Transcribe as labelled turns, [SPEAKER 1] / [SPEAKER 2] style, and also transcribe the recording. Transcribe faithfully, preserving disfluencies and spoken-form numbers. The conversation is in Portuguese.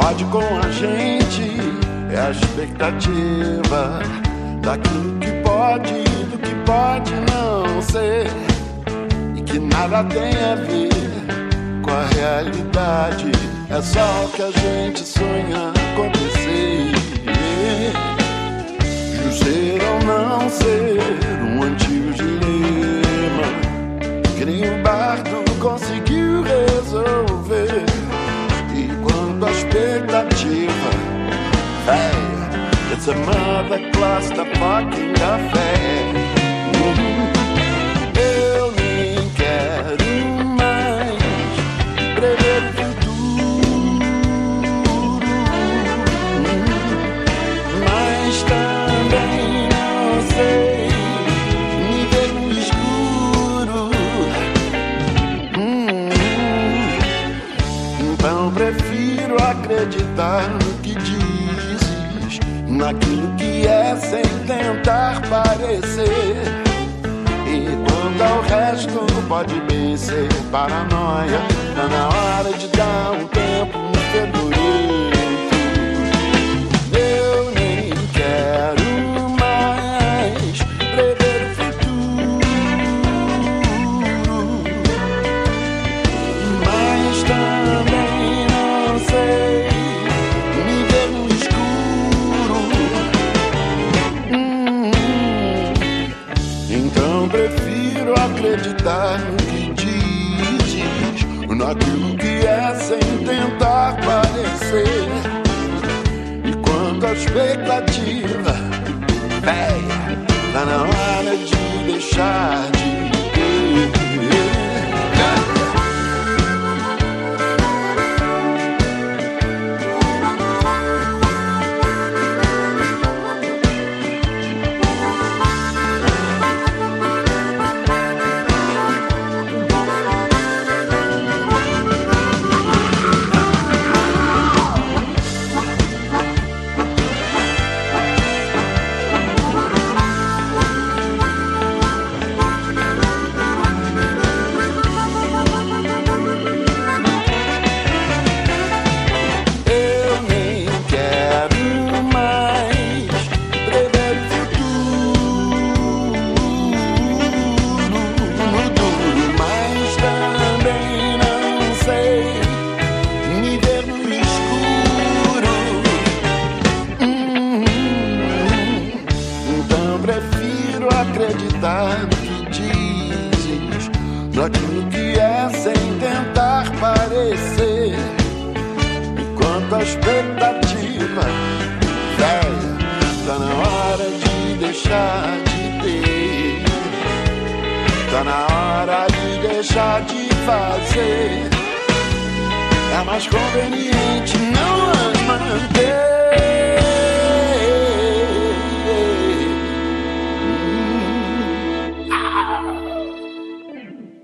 [SPEAKER 1] pode com a gente é a expectativa daquilo que pode e do que pode não ser, e que nada tem a ver com a realidade. É só o que a gente sonha acontecer. Ser ou não ser um antigo dilema que nem o bardo conseguiu resolver. E quando a expectativa, hey, it's a mother cluster fucking café. Eu nem quero mais prever o futuro, mas também não sei me ver no escuro. Hum, então prefiro acreditar no que dizes, naquilo que é sem tentar parecer. E quanto ao resto pode bem ser paranoia, tá na hora de dar um tempo no fedorento. Eu nem quero mais prever o futuro, mas também não sei me ver no escuro. Hum, então prefiro acreditar no que dizes, naquilo que é sem tentar parecer. E quanto à expectativa, véia, tá na hora de deixar de ter. Acreditar no que dizes, naquilo que é sem tentar parecer. E quanto à expectativa, véia, tá na hora de deixar de ter. Tá na hora de deixar de fazer. É mais conveniente não as manter.